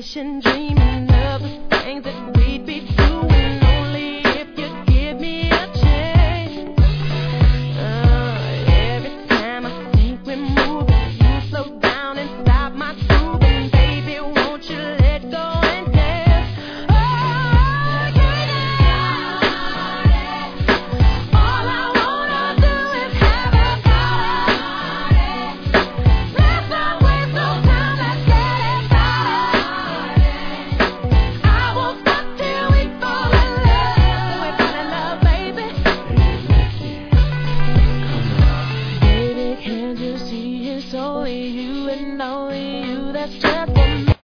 wishing, dreaming of the things that we'd be doing.